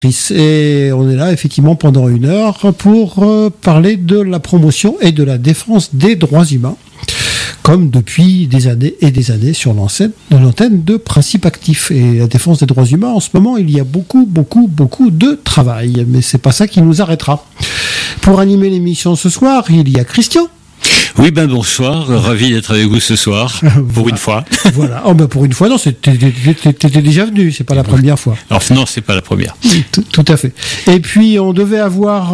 Et on est là effectivement pendant 1 heure pour parler de la promotion et de la défense des droits humains, comme depuis des années et des années sur l'antenne de Principe Actif. Et la défense des droits humains, en ce moment, il y a beaucoup de travail, mais c'est pas ça qui nous arrêtera. Pour animer l'émission ce soir, il y a Christian. Oui, bonsoir, ravi d'être avec vous ce soir, pour une fois. Voilà, pour une fois, non, t'étais déjà venu, c'est pas la première fois. Alors non, c'est pas la première. Tout à fait. Et puis, on devait avoir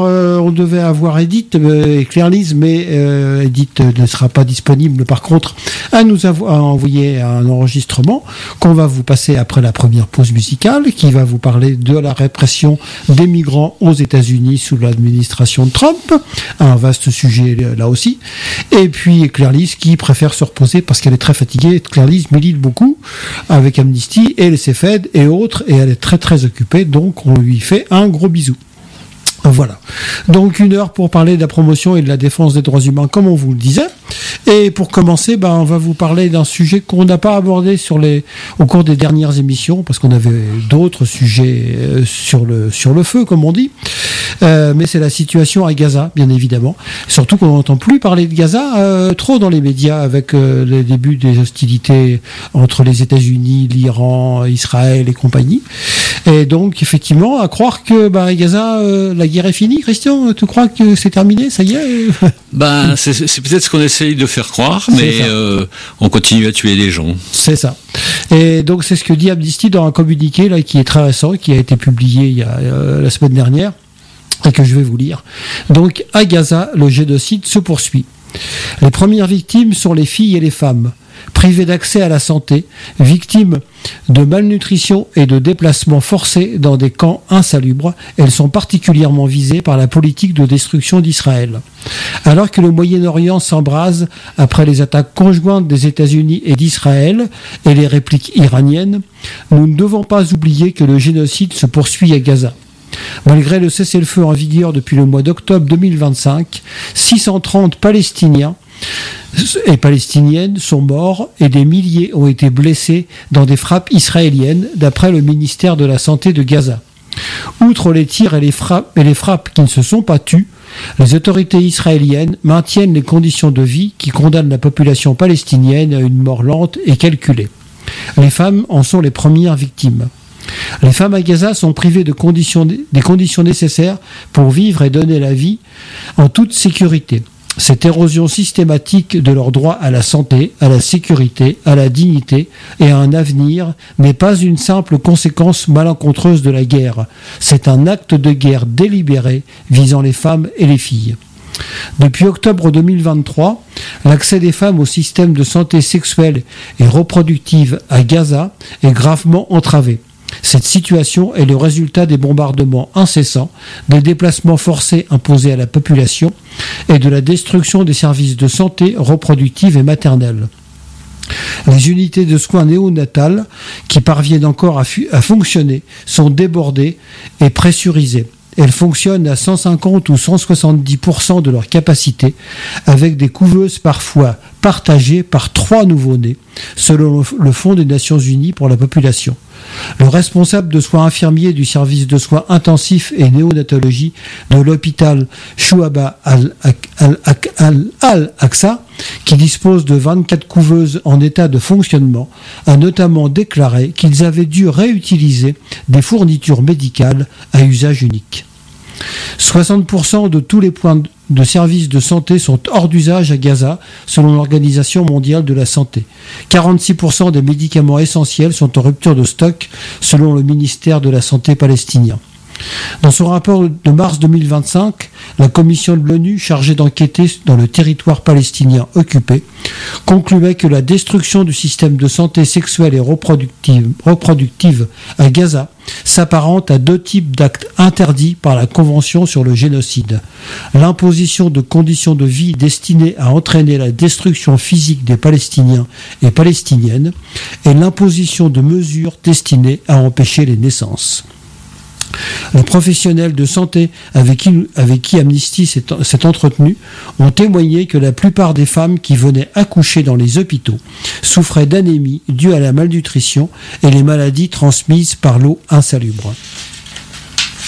Edith et Claire-Lise, mais Edith ne sera pas disponible, par contre, à envoyer un enregistrement qu'on va vous passer après la première pause musicale, qui va vous parler de la répression des migrants aux États-Unis sous l'administration de Trump, un vaste sujet là aussi. Et puis Claire-Lise qui préfère se reposer parce qu'elle est très fatiguée. Claire-Lise milite beaucoup avec Amnesty et les CFED et autres, et elle est très occupée, donc on lui fait un gros bisou. Voilà. Donc 1 heure pour parler de la promotion et de la défense des droits humains, comme on vous le disait. Et pour commencer, on va vous parler d'un sujet qu'on n'a pas abordé au cours des dernières émissions, parce qu'on avait d'autres sujets sur le feu, comme on dit. Mais c'est la situation à Gaza, bien évidemment. Surtout qu'on n'entend plus parler de Gaza trop dans les médias, avec le début des hostilités entre les États-Unis, l'Iran, Israël et compagnie. Et donc, effectivement, à croire que Gaza, la guerre est finie. Christian, tu crois que c'est terminé, ça y est? C'est peut-être ce qu'on essaye de faire croire, mais on continue à tuer les gens. C'est ça. Et donc, c'est ce que dit Amnesty dans un communiqué là, qui est très récent, qui a été publié il y a la semaine dernière, et que je vais vous lire. Donc, à Gaza, le génocide se poursuit. Les premières victimes sont les filles et les femmes, privées d'accès à la santé, victimes de malnutrition et de déplacements forcés dans des camps insalubres. Elles sont particulièrement visées par la politique de destruction d'Israël. Alors que le Moyen-Orient s'embrase après les attaques conjointes des États-Unis et d'Israël et les répliques iraniennes, nous ne devons pas oublier que le génocide se poursuit à Gaza. Malgré le cessez-le-feu en vigueur depuis le mois d'octobre 2025, 630 Palestiniens et Palestiniennes sont morts et des milliers ont été blessés dans des frappes israéliennes, d'après le ministère de la Santé de Gaza. Outre les tirs et les frappes qui ne se sont pas tues, les autorités israéliennes maintiennent les conditions de vie qui condamnent la population palestinienne à une mort lente et calculée. Les femmes en sont les premières victimes. Les femmes à Gaza sont privées des conditions nécessaires pour vivre et donner la vie en toute sécurité. Cette érosion systématique de leur droit à la santé, à la sécurité, à la dignité et à un avenir n'est pas une simple conséquence malencontreuse de la guerre. C'est un acte de guerre délibéré visant les femmes et les filles. Depuis octobre 2023, l'accès des femmes au système de santé sexuelle et reproductive à Gaza est gravement entravé. Cette situation est le résultat des bombardements incessants, des déplacements forcés imposés à la population et de la destruction des services de santé reproductive et maternelle. Les unités de soins néonatales, qui parviennent encore à fonctionner, sont débordées et pressurisées. Elles fonctionnent à 150 ou 170% de leur capacité, avec des couveuses parfois partagées par 3 nouveau-nés, selon le Fonds des Nations Unies pour la population. Le responsable de soins infirmiers du service de soins intensifs et néonatologie de l'hôpital Chouaba Al-Aqsa, qui dispose de 24 couveuses en état de fonctionnement, a notamment déclaré qu'ils avaient dû réutiliser des fournitures médicales à usage unique. 60% de tous les points de services de santé sont hors d'usage à Gaza, selon l'Organisation mondiale de la santé. 46% des médicaments essentiels sont en rupture de stock, selon le ministère de la Santé palestinien. Dans son rapport de mars 2025, la commission de l'ONU chargée d'enquêter dans le territoire palestinien occupé concluait que la destruction du système de santé sexuelle et reproductive à Gaza s'apparente à 2 types d'actes interdits par la Convention sur le génocide. L'imposition de conditions de vie destinées à entraîner la destruction physique des Palestiniens et Palestiniennes et l'imposition de mesures destinées à empêcher les naissances. Les professionnels de santé avec qui Amnesty s'est entretenu ont témoigné que la plupart des femmes qui venaient accoucher dans les hôpitaux souffraient d'anémie due à la malnutrition et les maladies transmises par l'eau insalubre.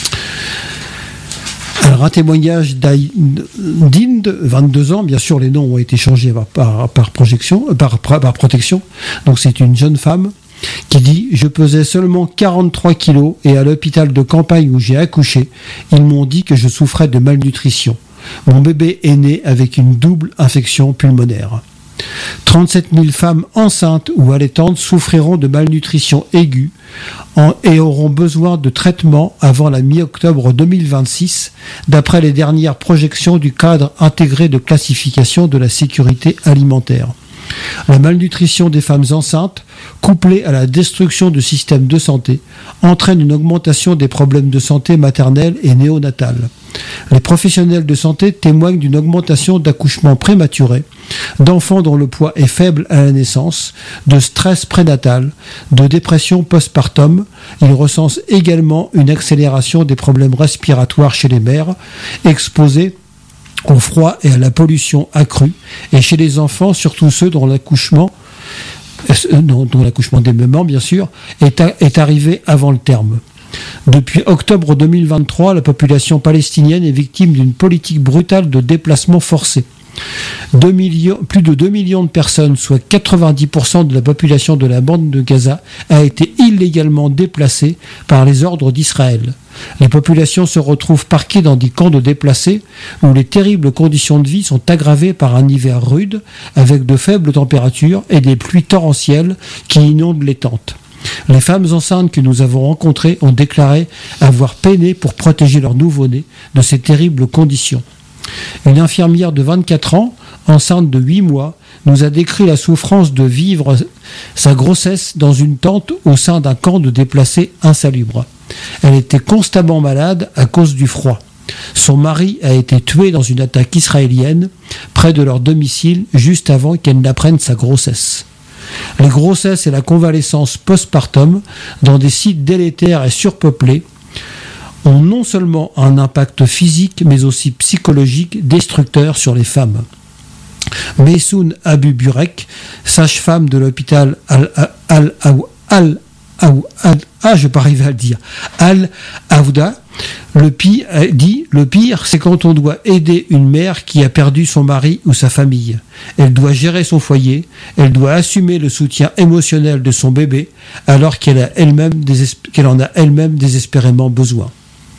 par un témoignage d'Inde, 22 ans, bien sûr les noms ont été changés par protection, donc c'est une jeune femme qui dit « Je pesais seulement 43 kilos et à l'hôpital de campagne où j'ai accouché, ils m'ont dit que je souffrais de malnutrition. Mon bébé est né avec une double infection pulmonaire. » 37 000 femmes enceintes ou allaitantes souffriront de malnutrition aiguë et auront besoin de traitement avant la mi-octobre 2026, d'après les dernières projections du cadre intégré de classification de la sécurité alimentaire. La malnutrition des femmes enceintes, couplée à la destruction du système de santé, entraîne une augmentation des problèmes de santé maternelle et néonatale. Les professionnels de santé témoignent d'une augmentation d'accouchements prématurés, d'enfants dont le poids est faible à la naissance, de stress prénatal, de dépression postpartum. Ils recensent également une accélération des problèmes respiratoires chez les mères, exposées au froid et à la pollution accrue, et chez les enfants, surtout ceux dont l'accouchement des mamans, bien sûr, est arrivé avant le terme. Depuis octobre 2023, la population palestinienne est victime d'une politique brutale de déplacement forcé. Plus de 2 millions de personnes, soit 90% de la population de la bande de Gaza, a été illégalement déplacée par les ordres d'Israël. Les populations se retrouvent parquées dans des camps de déplacés où les terribles conditions de vie sont aggravées par un hiver rude avec de faibles températures et des pluies torrentielles qui inondent les tentes. Les femmes enceintes que nous avons rencontrées ont déclaré avoir peiné pour protéger leur nouveau-né de ces terribles conditions. Une infirmière de 24 ans, enceinte de 8 mois, nous a décrit la souffrance de vivre sa grossesse dans une tente au sein d'un camp de déplacés insalubre. Elle était constamment malade à cause du froid. Son mari a été tué dans une attaque israélienne près de leur domicile juste avant qu'elle n'apprenne sa grossesse. Les grossesses et la convalescence postpartum dans des sites délétères et surpeuplés ont non seulement un impact physique mais aussi psychologique destructeur sur les femmes. Messoun Abu Burek, sage-femme de l'hôpital Al-Awda, le pire, c'est quand on doit aider une mère qui a perdu son mari ou sa famille. Elle doit gérer son foyer, elle doit assumer le soutien émotionnel de son bébé, alors qu'elle en a elle-même désespérément besoin.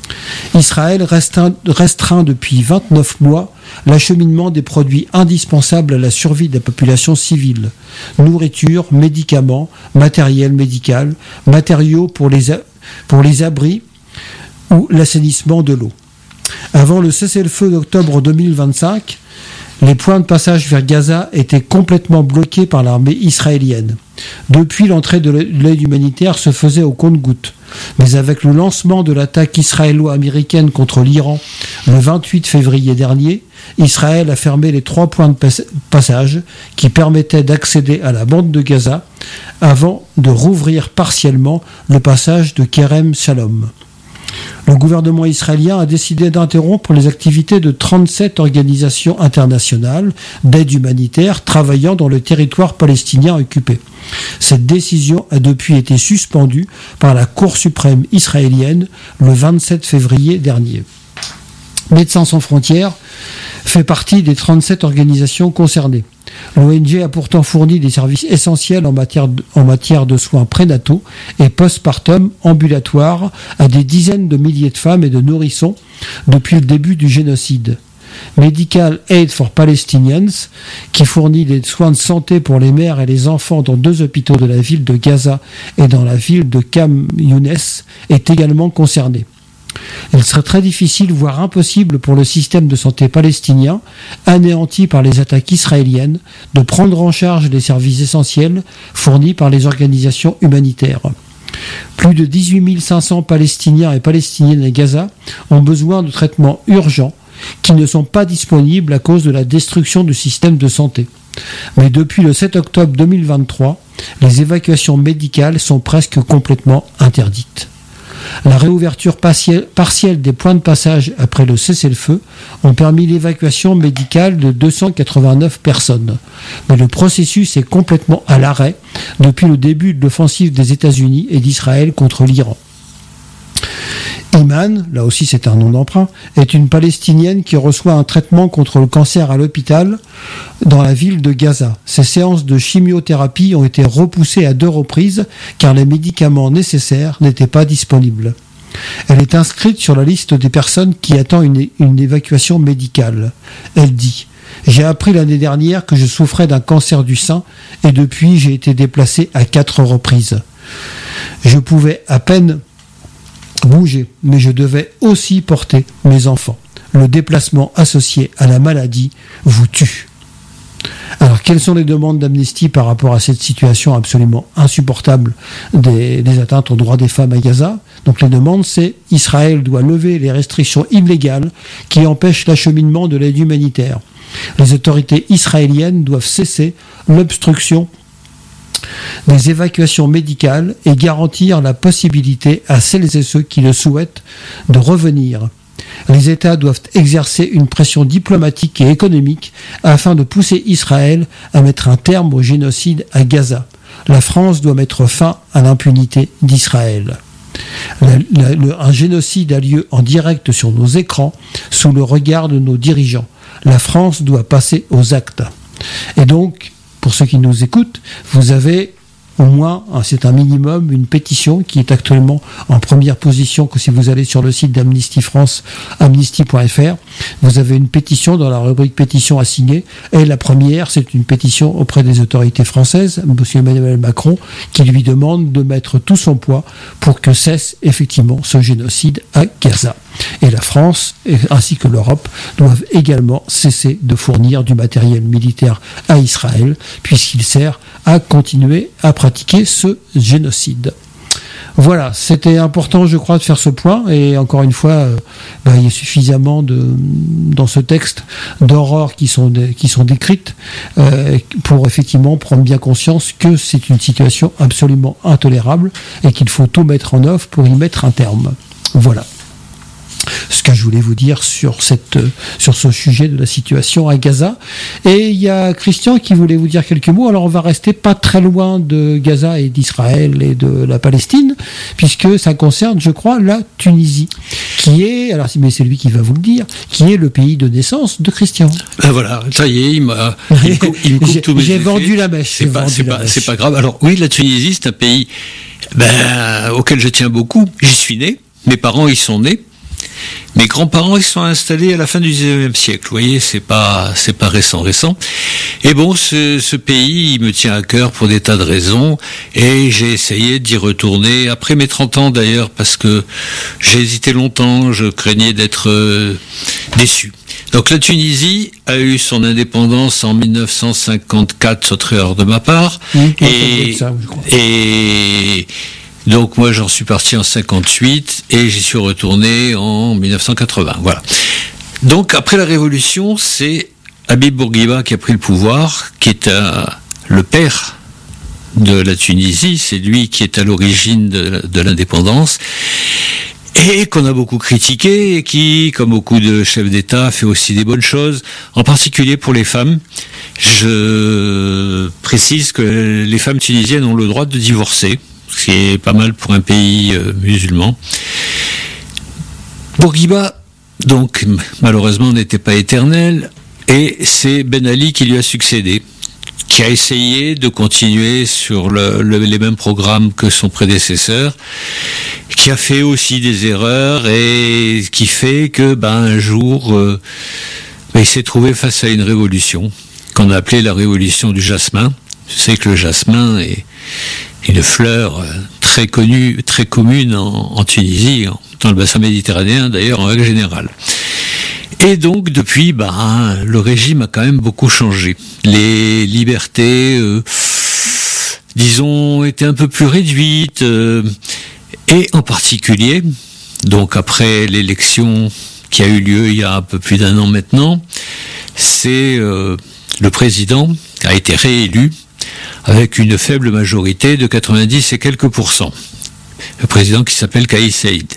Israël restreint depuis 29 mois l'acheminement des produits indispensables à la survie de la population civile. Nourriture, médicaments, matériel médical, matériaux pour les abris ou l'assainissement de l'eau. Avant le cessez-le-feu d'octobre 2025, les points de passage vers Gaza étaient complètement bloqués par l'armée israélienne. Depuis, l'entrée de l'aide humanitaire se faisait au compte-gouttes. Mais avec le lancement de l'attaque israélo-américaine contre l'Iran le 28 février dernier, Israël a fermé les 3 points de passage qui permettaient d'accéder à la bande de Gaza avant de rouvrir partiellement le passage de Kerem Shalom. Le gouvernement israélien a décidé d'interrompre les activités de 37 organisations internationales d'aide humanitaire travaillant dans le territoire palestinien occupé. Cette décision a depuis été suspendue par la Cour suprême israélienne le 27 février dernier. Médecins sans frontières fait partie des 37 organisations concernées. L'ONG a pourtant fourni des services essentiels en matière de soins prénataux et postpartum ambulatoires à des dizaines de milliers de femmes et de nourrissons depuis le début du génocide. Medical Aid for Palestinians, qui fournit des soins de santé pour les mères et les enfants dans 2 hôpitaux de la ville de Gaza et dans la ville de Khan Younes, est également concerné. Il serait très difficile, voire impossible pour le système de santé palestinien, anéanti par les attaques israéliennes, de prendre en charge les services essentiels fournis par les organisations humanitaires. Plus de 18 500 Palestiniens et Palestiniennes à Gaza ont besoin de traitements urgents qui ne sont pas disponibles à cause de la destruction du système de santé. Mais depuis le 7 octobre 2023, les évacuations médicales sont presque complètement interdites. La réouverture partielle des points de passage après le cessez-le-feu ont permis l'évacuation médicale de 289 personnes. Mais le processus est complètement à l'arrêt depuis le début de l'offensive des États-Unis et d'Israël contre l'Iran. Iman, là aussi c'est un nom d'emprunt, est une Palestinienne qui reçoit un traitement contre le cancer à l'hôpital dans la ville de Gaza. Ses séances de chimiothérapie ont été repoussées à 2 reprises car les médicaments nécessaires n'étaient pas disponibles. Elle est inscrite sur la liste des personnes qui attendent une évacuation médicale. Elle dit « J'ai appris l'année dernière que je souffrais d'un cancer du sein et depuis j'ai été déplacée à 4 reprises. Je pouvais à peine bouger, mais je devais aussi porter mes enfants. Le déplacement associé à la maladie vous tue. » Alors, quelles sont les demandes d'Amnesty par rapport à cette situation absolument insupportable des atteintes aux droits des femmes à Gaza? Donc, les demandes, c'est Israël doit lever les restrictions illégales qui empêchent l'acheminement de l'aide humanitaire. Les autorités israéliennes doivent cesser l'obstruction des évacuations médicales et garantir la possibilité à celles et ceux qui le souhaitent de revenir. Les États doivent exercer une pression diplomatique et économique afin de pousser Israël à mettre un terme au génocide à Gaza. La France doit mettre fin à l'impunité d'Israël. Un génocide a lieu en direct sur nos écrans, sous le regard de nos dirigeants. La France doit passer aux actes. Et donc, pour ceux qui nous écoutent, vous avez au moins, c'est un minimum, une pétition qui est actuellement en première position, que si vous allez sur le site d'Amnesty France, amnesty.fr, vous avez une pétition dans la rubrique pétition à signer, et la première, c'est une pétition auprès des autorités françaises, M. Emmanuel Macron, qui lui demande de mettre tout son poids pour que cesse effectivement ce génocide à Gaza. Et la France, ainsi que l'Europe, doivent également cesser de fournir du matériel militaire à Israël, puisqu'il sert à continuer à pratiquer ce génocide. Voilà, c'était important, je crois, de faire ce point. Et encore une fois, il y a suffisamment dans ce texte d'horreurs qui sont décrites pour effectivement prendre bien conscience que c'est une situation absolument intolérable et qu'il faut tout mettre en œuvre pour y mettre un terme. Voilà ce que je voulais vous dire sur ce sujet de la situation à Gaza. Et il y a Christian qui voulait vous dire quelques mots. Alors on va rester pas très loin de Gaza et d'Israël et de la Palestine, puisque ça concerne, je crois, la Tunisie, qui est, alors mais c'est lui qui va vous le dire, qui est le pays de naissance de Christian. Ben voilà, ça y est, il me coupe tous mes J'ai effets. vendu la mèche. C'est pas grave. Alors oui, la Tunisie, c'est un pays auquel je tiens beaucoup. J'y suis né. Mes parents y sont nés. Mes grands-parents, ils sont installés à la fin du XIXe siècle. Vous voyez, c'est pas récent. Et bon, ce pays, il me tient à cœur pour des tas de raisons. Et j'ai essayé d'y retourner après mes 30 ans d'ailleurs, parce que j'ai hésité longtemps, je craignais d'être déçu. Donc la Tunisie a eu son indépendance en 1954, sauf erreur de ma part. Et donc moi j'en suis parti en 58 et j'y suis retourné en 1980. Voilà. Donc après la Révolution, c'est Habib Bourguiba qui a pris le pouvoir, qui est le père de la Tunisie, c'est lui qui est à l'origine de l'indépendance, et qu'on a beaucoup critiqué, et qui, comme beaucoup de chefs d'État, fait aussi des bonnes choses, en particulier pour les femmes. Je précise que les femmes tunisiennes ont le droit de divorcer, ce qui est pas mal pour un pays musulman. Bourguiba, donc, malheureusement, n'était pas éternel, et c'est Ben Ali qui lui a succédé, qui a essayé de continuer sur les mêmes programmes que son prédécesseur, qui a fait aussi des erreurs, et qui fait que, un jour, il s'est trouvé face à une révolution, qu'on a appelée la révolution du jasmin. Je sais que le jasmin est une fleur très connue, très commune en Tunisie, dans le bassin méditerranéen d'ailleurs en règle générale. Et donc depuis, le régime a quand même beaucoup changé. Les libertés, disons, étaient un peu plus réduites, et en particulier, donc après l'élection qui a eu lieu il y a un peu plus d'1 an maintenant, c'est le président a été réélu avec une faible majorité de 90 et quelques %. Le président qui s'appelle Kais Saied.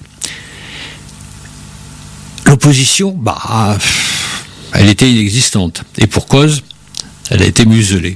L'opposition, elle était inexistante. Et pour cause, elle a été muselée.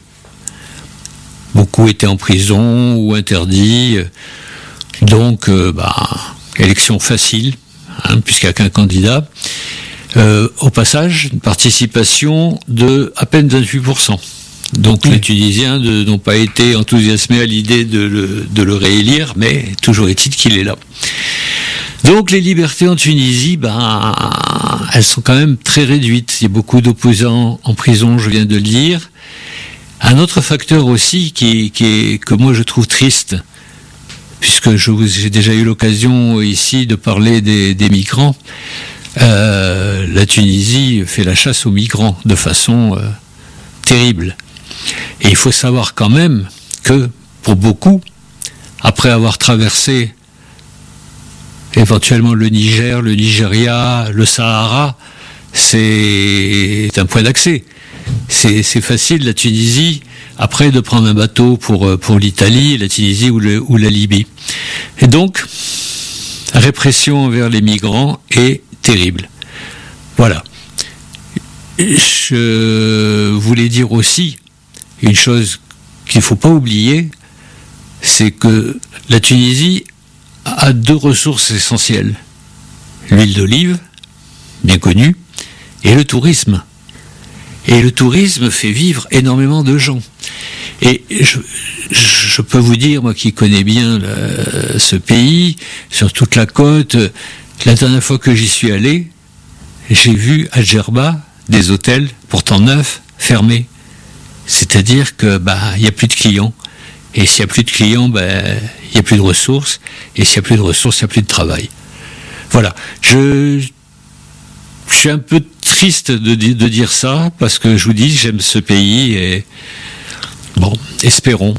Beaucoup étaient en prison ou interdits. Donc, élection facile, puisqu'il n'y a qu'un candidat. Au passage, une participation de à peine 28%. Donc les Tunisiens n'ont pas été enthousiasmés à l'idée de le réélire, mais toujours est-il qu'il est là. Donc les libertés en Tunisie, elles sont quand même très réduites. Il y a beaucoup d'opposants en prison, je viens de le dire. Un autre facteur aussi que moi je trouve triste, puisque j'ai déjà eu l'occasion ici de parler des migrants, la Tunisie fait la chasse aux migrants de façon terrible. Et il faut savoir quand même que pour beaucoup, après avoir traversé éventuellement le Niger, le Nigeria, le Sahara, c'est un point d'accès. C'est facile, la Tunisie, après de prendre un bateau pour l'Italie, la Tunisie ou la Libye. Et donc, la répression envers les migrants est terrible. Voilà. Je voulais dire aussi une chose qu'il ne faut pas oublier, c'est que la Tunisie a 2 ressources essentielles. L'huile d'olive, bien connue, et le tourisme. Et le tourisme fait vivre énormément de gens. Et je peux vous dire, moi qui connais bien ce pays, sur toute la côte, la dernière fois que j'y suis allé, j'ai vu à Djerba des hôtels, pourtant neufs, fermés. C'est-à-dire que il n'y a plus de clients. Et s'il n'y a plus de clients, il n'y a plus de ressources. Et s'il n'y a plus de ressources, il n'y a plus de travail. Voilà. Je suis un peu triste de dire ça, parce que je vous dis, j'aime ce pays et bon, espérons.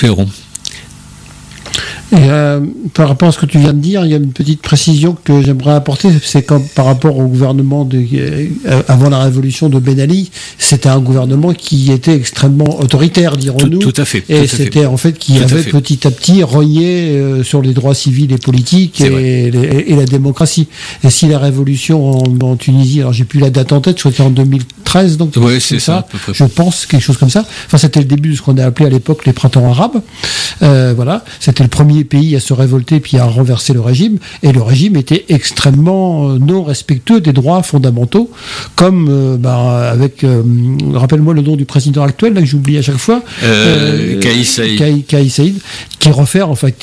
Et par rapport à ce que tu viens de dire, il y a une petite précision que j'aimerais apporter, c'est quand par rapport au gouvernement avant la révolution de Ben Ali, c'était un gouvernement qui était extrêmement autoritaire, dirons-nous. Tout à fait. Et c'était en fait qui avait petit à petit rogné sur les droits civils et politiques et la démocratie. Et si la révolution en Tunisie, alors j'ai plus la date en tête, je crois que c'était en 2013, donc ouais, c'est ça, à peu près. Je pense quelque chose comme ça. Enfin, c'était le début de ce qu'on a appelé à l'époque les printemps arabes. Voilà, c'était le premier pays à se révolter puis à renverser le régime, et le régime était extrêmement non respectueux des droits fondamentaux, comme avec rappelle-moi le nom du président actuel là que j'oublie à chaque fois, Kais Saïed, qui refait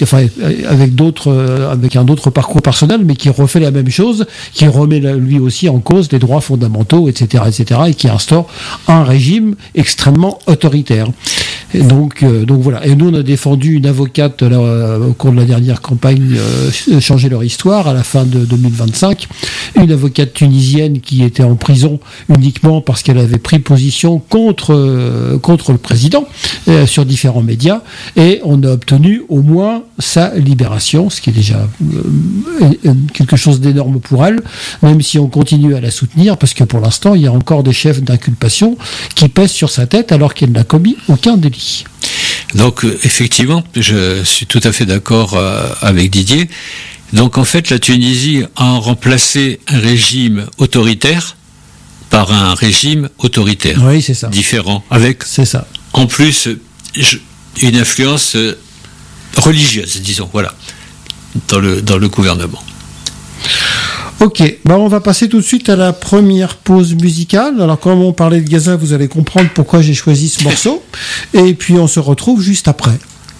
avec un autre parcours personnel, mais qui refait la même chose, qui remet lui aussi en cause les droits fondamentaux, etc., et qui instaure un régime extrêmement autoritaire. Et donc voilà. Et nous, on a défendu une avocate au cours de la dernière campagne Changer leur histoire à la fin de 2025, une avocate tunisienne qui était en prison uniquement parce qu'elle avait pris position contre le président sur différents médias, et on a obtenu au moins sa libération, ce qui est déjà quelque chose d'énorme pour elle, même si on continue à la soutenir, parce que pour l'instant il y a encore des chefs d'inculpation qui pèsent sur sa tête alors qu'elle n'a commis aucun délit. Donc effectivement, je suis tout à fait d'accord avec Didier. Donc en fait, la Tunisie a remplacé un régime autoritaire par un régime autoritaire. Oui, c'est ça. Différent, avec c'est ça. En plus une influence religieuse, disons, voilà, dans le gouvernement. Ok, on va passer tout de suite à la première pause musicale. Alors, comme on parlait de Gaza, vous allez comprendre pourquoi j'ai choisi ce morceau. Et puis, on se retrouve juste après.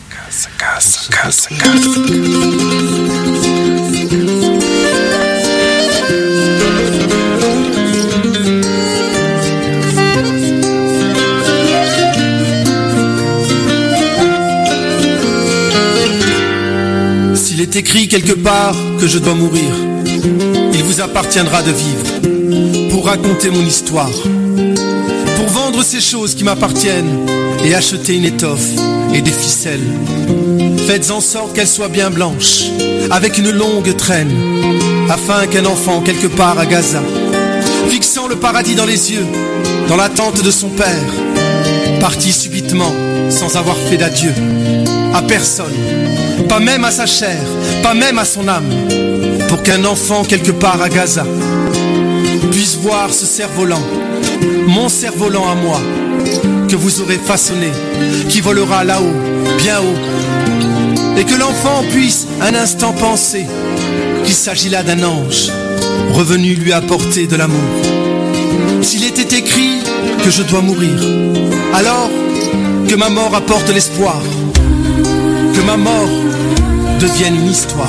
S'il est écrit quelque part que je dois mourir, il vous appartiendra de vivre pour raconter mon histoire, pour vendre ces choses qui m'appartiennent et acheter une étoffe et des ficelles. Faites en sorte qu'elles soient bien blanches, avec une longue traîne, afin qu'un enfant quelque part à Gaza, fixant le paradis dans les yeux, dans l'attente de son père, parti subitement sans avoir fait d'adieu à personne, pas même à sa chair, pas même à son âme, pour qu'un enfant quelque part à Gaza puisse voir ce cerf-volant, mon cerf-volant à moi, que vous aurez façonné, qui volera là-haut, bien haut, et que l'enfant puisse un instant penser qu'il s'agit là d'un ange revenu lui apporter de l'amour. S'il était écrit que je dois mourir, alors que ma mort apporte l'espoir, que ma mort devienne une histoire.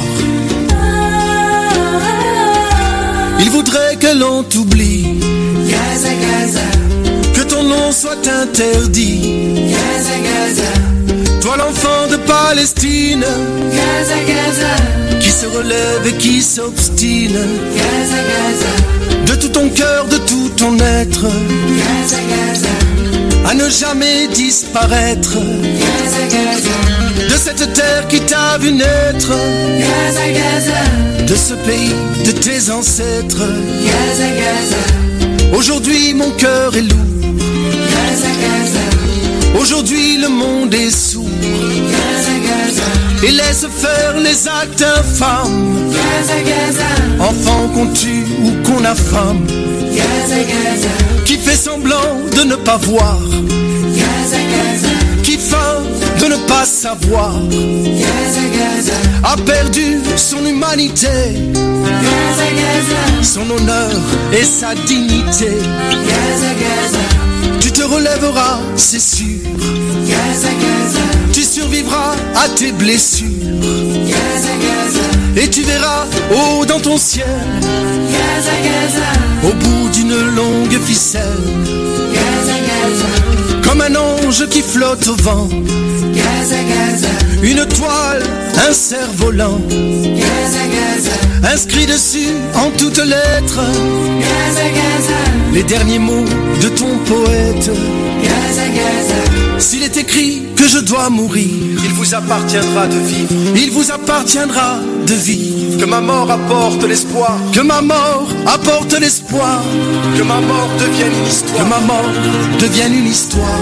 Il voudrait que l'on t'oublie, Gaza, Gaza, que ton nom soit interdit, Gaza, Gaza, toi l'enfant de Palestine, Gaza, Gaza, qui se relève et qui s'obstine, Gaza, Gaza, de tout ton cœur, de tout ton être, Gaza, Gaza, à ne jamais disparaître, Gaza, Gaza, de cette terre qui t'a vu naître, Gaza, Gaza, de ce pays de tes ancêtres, Gaza, Gaza. Aujourd'hui mon cœur est lourd, Gaza, Gaza. Aujourd'hui le monde est sourd, Gaza, Gaza, et laisse faire les actes infâmes, Gaza, Gaza. Enfants qu'on tue ou qu'on affame, Gaza, Gaza. Qui fait semblant de ne pas voir, Gaza, Gaza. Qui feint de ne pas savoir, Gaza, Gaza. A perdu son humanité, Gaza, Gaza. Son honneur et sa dignité, Gaza, Gaza. Tu te relèveras, c'est sûr, Gaza, Gaza. Tu survivras à tes blessures, Gaza, Gaza. Et tu verras haut dans ton ciel, Gaza, Gaza. Au bout d'une longue ficelle, Gaza, Gaza. Comme un ange qui flotte au vent, Gaza, Gaza. Une toile, un cerf-volant, Gaza, Gaza. Inscrit dessus en toutes lettres, Gaza, Gaza. Les derniers mots de ton poète, Gaza, Gaza. S'il est écrit que je dois mourir, il vous appartiendra de vivre, il vous appartiendra de vivre. Que ma mort apporte l'espoir, que ma mort apporte l'espoir, que ma mort devienne une histoire, que ma mort devienne une histoire.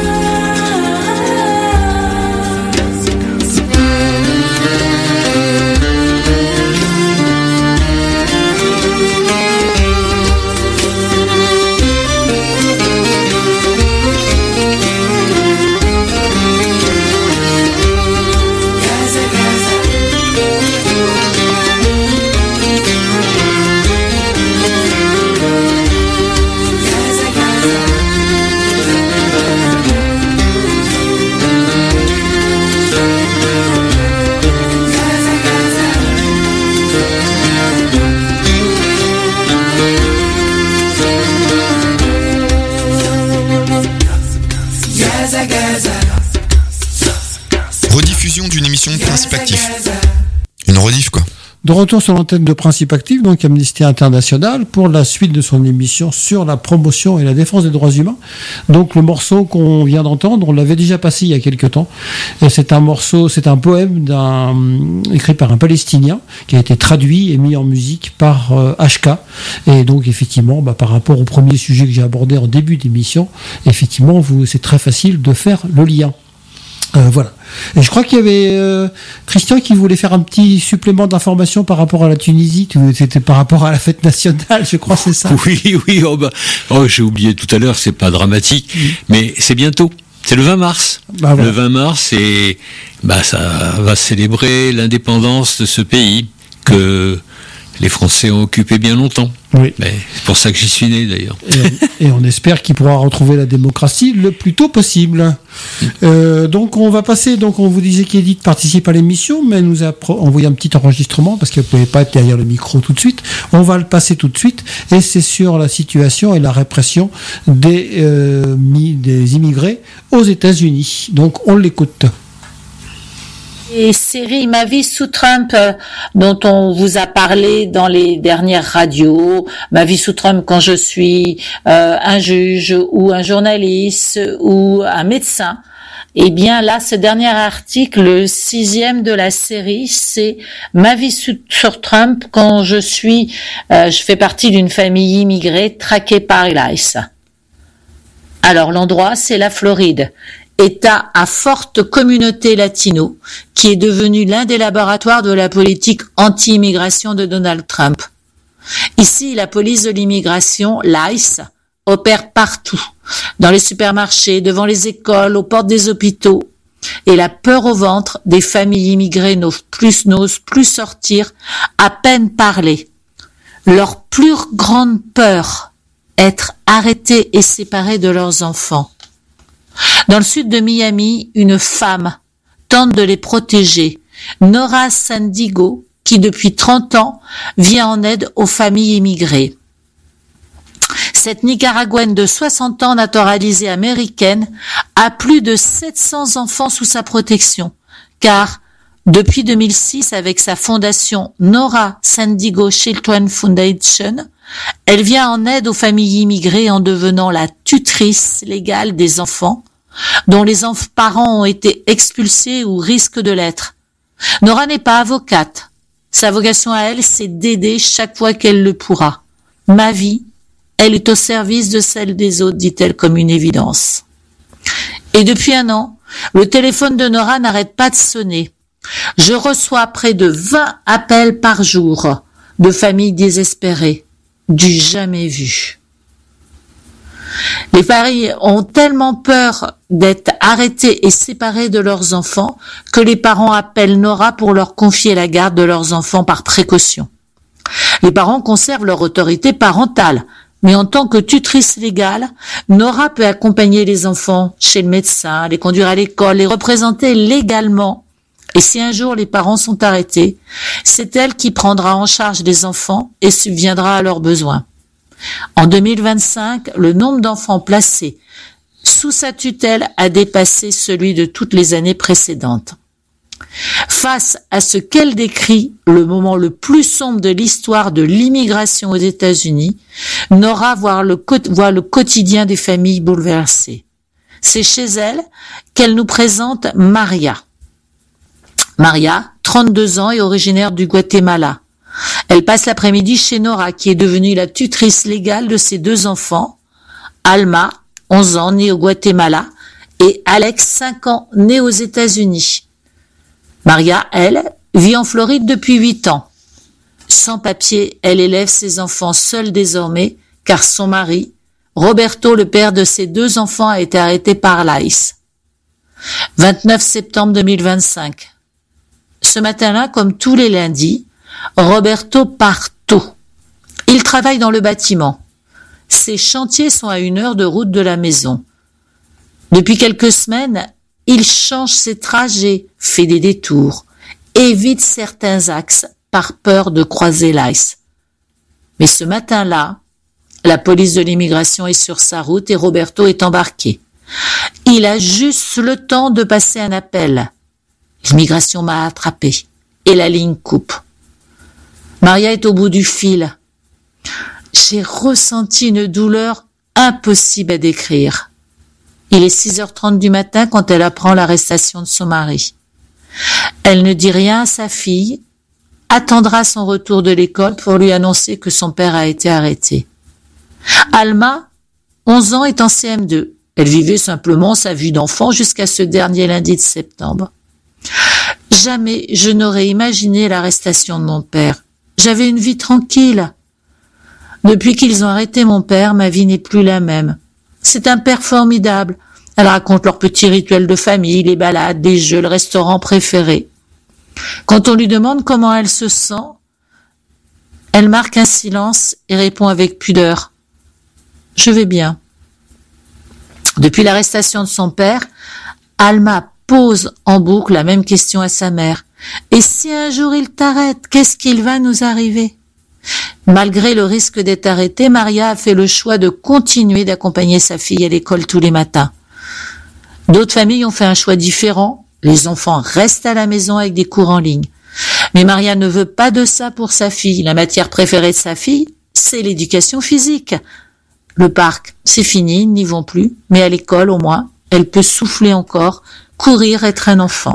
Rediffusion d'une émission de Principe Actif. Une rediff, quoi. De retour sur l'antenne de Principe Actif, donc Amnesty International, pour la suite de son émission sur la promotion et la défense des droits humains. Donc le morceau qu'on vient d'entendre, on l'avait déjà passé il y a quelques temps. Et c'est un morceau, c'est un poème écrit par un Palestinien qui a été traduit et mis en musique par HK. Et donc effectivement, par rapport au premier sujet que j'ai abordé en début d'émission, effectivement, c'est très facile de faire le lien. Voilà. Et je crois qu'il y avait Christian qui voulait faire un petit supplément d'information par rapport à la Tunisie. C'était par rapport à la fête nationale, je crois, c'est ça. Oui. J'ai oublié tout à l'heure, c'est pas dramatique, mais c'est bientôt. C'est le 20 mars. Voilà. Le 20 mars, et ça va célébrer l'indépendance de ce pays que les Français ont occupé bien longtemps. Oui. Mais c'est pour ça que j'y suis né d'ailleurs. Et on espère qu'il pourra retrouver la démocratie le plus tôt possible. Donc on va passer, on vous disait qu'Edith participe à l'émission, mais elle nous a envoyé un petit enregistrement parce qu'elle ne pouvait pas être derrière le micro tout de suite. On va le passer tout de suite, et c'est sur la situation et la répression des immigrés aux États-Unis. Donc on l'écoute. Et série Ma vie sous Trump, dont on vous a parlé dans les dernières radios, Ma vie sous Trump quand je suis un juge ou un journaliste ou un médecin. Eh bien là, ce dernier article, le 6e de la série, c'est Ma vie sur Trump quand je fais partie d'une famille immigrée traquée par ICE. Alors l'endroit, c'est la Floride. État à forte communauté latino, qui est devenu l'un des laboratoires de la politique anti-immigration de Donald Trump. Ici, la police de l'immigration, l'ICE, opère partout, dans les supermarchés, devant les écoles, aux portes des hôpitaux. Et la peur au ventre des familles immigrées n'osent plus sortir, à peine parler. Leur plus grande peur, être arrêtés et séparés de leurs enfants. Dans le sud de Miami, une femme tente de les protéger. Nora Sandiego, qui depuis 30 ans vient en aide aux familles immigrées. Cette Nicaraguaine de 60 ans naturalisée américaine a plus de 700 enfants sous sa protection, car depuis 2006, avec sa fondation Nora Sandiego Children Foundation, elle vient en aide aux familles immigrées en devenant la tutrice légale des enfants dont les parents ont été expulsés ou risquent de l'être. Nora n'est pas avocate. Sa vocation à elle, c'est d'aider chaque fois qu'elle le pourra. Ma vie, elle est au service de celle des autres, dit-elle comme une évidence. Et depuis 1 an, le téléphone de Nora n'arrête pas de sonner. Je reçois près de 20 appels par jour de familles désespérées, du jamais vu. Les familles ont tellement peur d'être arrêtés et séparés de leurs enfants que les parents appellent Nora pour leur confier la garde de leurs enfants par précaution. Les parents conservent leur autorité parentale, mais en tant que tutrice légale, Nora peut accompagner les enfants chez le médecin, les conduire à l'école, les représenter légalement. Et si un jour les parents sont arrêtés, c'est elle qui prendra en charge les enfants et subviendra à leurs besoins. En 2025, le nombre d'enfants placés sous sa tutelle a dépassé celui de toutes les années précédentes. Face à ce qu'elle décrit, le moment le plus sombre de l'histoire de l'immigration aux États-Unis, Nora voit le quotidien des familles bouleversées. C'est chez elle qu'elle nous présente Maria. Maria, 32 ans, est originaire du Guatemala. Elle passe l'après-midi chez Nora, qui est devenue la tutrice légale de ses 2 enfants, Alma, 11 ans, née au Guatemala, et Alex, 5 ans, né aux États-Unis. Maria, elle, vit en Floride depuis 8 ans. Sans papier, elle élève ses enfants seule désormais, car son mari, Roberto, le père de ses 2 enfants, a été arrêté par l'ICE. 29 septembre 2025. Ce matin-là, comme tous les lundis, Roberto part tôt. Il travaille dans le bâtiment. Ses chantiers sont à 1 heure de route de la maison. Depuis quelques semaines, il change ses trajets, fait des détours, évite certains axes par peur de croiser l'ICE. Mais ce matin-là, la police de l'immigration est sur sa route et Roberto est embarqué. Il a juste le temps de passer un appel. L'immigration m'a attrapé et la ligne coupe. Maria est au bout du fil. J'ai ressenti une douleur impossible à décrire. Il est 6h30 du matin quand elle apprend l'arrestation de son mari. Elle ne dit rien à sa fille, attendra son retour de l'école pour lui annoncer que son père a été arrêté. Alma, 11 ans, est en CM2. Elle vivait simplement sa vie d'enfant jusqu'à ce dernier lundi de septembre. Jamais je n'aurais imaginé l'arrestation de mon père. J'avais une vie tranquille. Depuis qu'ils ont arrêté mon père, ma vie n'est plus la même. C'est un père formidable. Elle raconte leurs petits rituels de famille, les balades, les jeux, le restaurant préféré. Quand on lui demande comment elle se sent, elle marque un silence et répond avec pudeur. Je vais bien. Depuis l'arrestation de son père, Alma pose en boucle la même question à sa mère. Et si un jour il t'arrête, qu'est-ce qu'il va nous arriver? Malgré le risque d'être arrêtée, Maria a fait le choix de continuer d'accompagner sa fille à l'école tous les matins. D'autres familles ont fait un choix différent. Les enfants restent à la maison avec des cours en ligne. Mais Maria ne veut pas de ça pour sa fille. La matière préférée de sa fille, c'est l'éducation physique. Le parc, c'est fini, ils n'y vont plus. Mais à l'école, au moins, elle peut souffler encore, courir, être un enfant.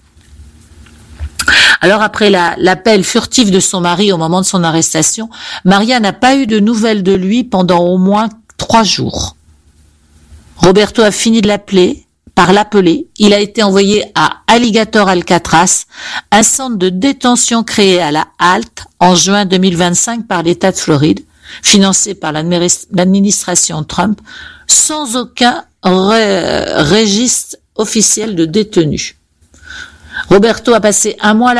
Alors après l'appel furtif de son mari au moment de son arrestation, Maria n'a pas eu de nouvelles de lui pendant au moins 3 jours. Roberto a fini par l'appeler. Il a été envoyé à Alligator Alcatraz, un centre de détention créé à la halte en juin 2025 par l'État de Floride, financé par l'administration Trump, sans aucun registre officielle de détenu. Roberto a passé un mois